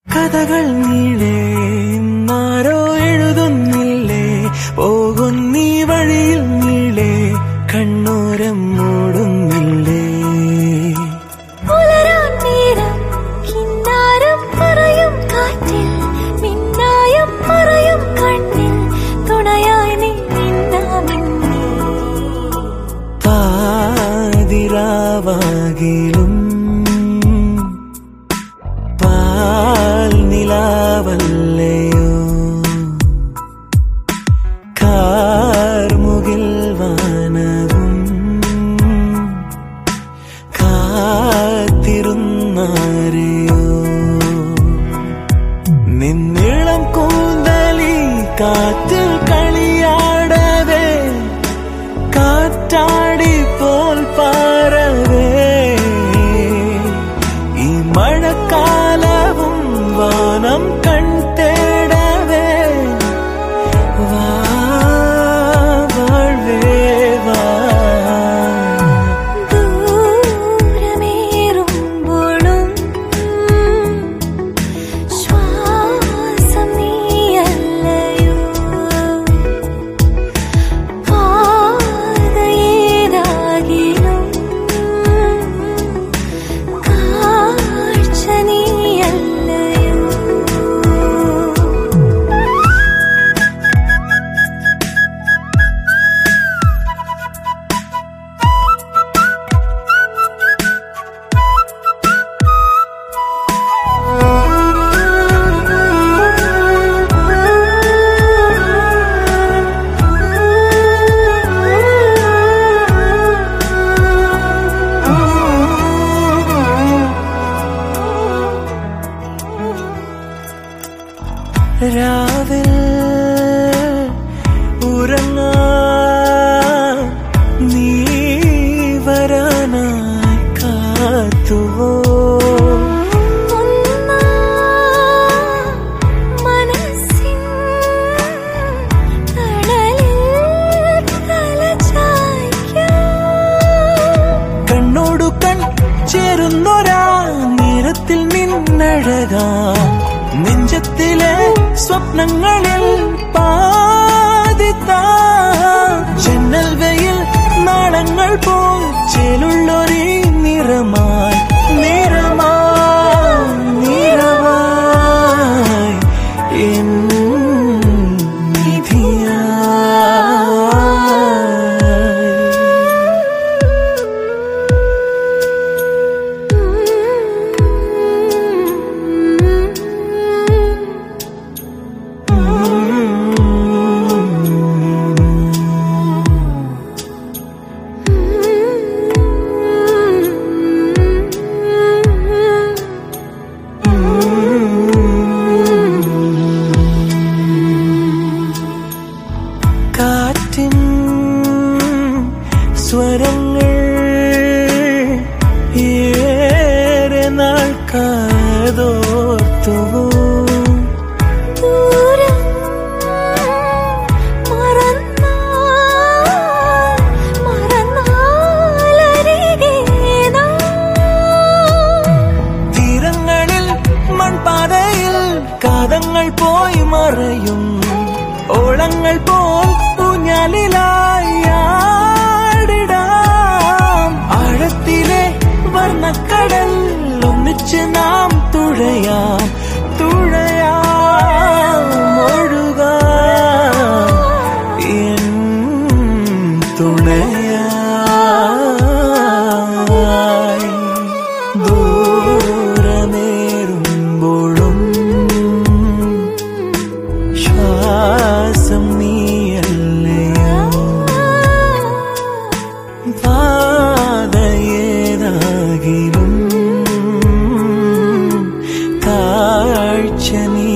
കഥകൾ നീളേ ആരോ എഴുതുന്നില്ലേ പോകുന്നീ വഴിയിൽ നീളേ കണ്ണോരം മൂടുന്നില്ലേ പുലരാൻ നേരം കിന്നാരം പറയും കാറ്റിൽ മിന്നായം പറയും കണ്ണിൽ തുണയായി നീ നിന്നാമിന്നേ പാതിരാവാകിലും പാൽ നിലാവല്ലയോ കാർമുകിൽ വാനവും കാത്തിരുന്നാരെയോ നിന്നിളം കൂന്തലി കാറ്റിൽ കളിയാടവേ കാറ്റാടി പോൽ പാറവേ ഈ മഴക്കാലവും വാനം കൺതേടവേ വാ വാഴ്വേ വാ ദൂരമേറുമ്പോഴും ശ്വാസം നീയല്ലയോ പാതയേതാകിലും കാഴ്ച നീയല്ലയോ രാവിൽ ഉറങ്ങാൻ നീ വരാനായി കാത്തുവോ മനസ്സിൻ തണലിൽ തലചായ്ക്കാം കണ്ണോടു കൺ ചേരുന്നൊരാ നേരത്തിൽ നിന്നഴകാം നെഞ്ചത്തിലെ സ്വപ്നങ്ങളിൽ പാതിത്താ ജന്നൽ വെയിൽ നാളങ്ങൾ പോൽ ചേലുള്ളൊരീ നിറമായി നിറമായി നിറമായി എൻ കാറ്റിൻ സ്വരങ്ങൾ ഏറെ നാൾ കാതോർത്തുവോ ദൂരം മറന്നാലരികേനാ തീരങ്ങളിൽ മൺപാതയിൽ കാതങ്ങൾ പോയി മറയും ഓളങ്ങൾ പോൽ ഊഞ്ഞാലിലായി ആടിടാം ആഴത്തിലെ വർണ്ണക്കടൽ ഒന്നിച്ച് നാം തുഴയാം തുഴയാം ഒഴുകാം എൻ തുണയായി ദൂരമേറുമ്പോഴും ശ്വാസം നീയല്ലയോ പാതയേതാകിലും കാഴ്ച നീ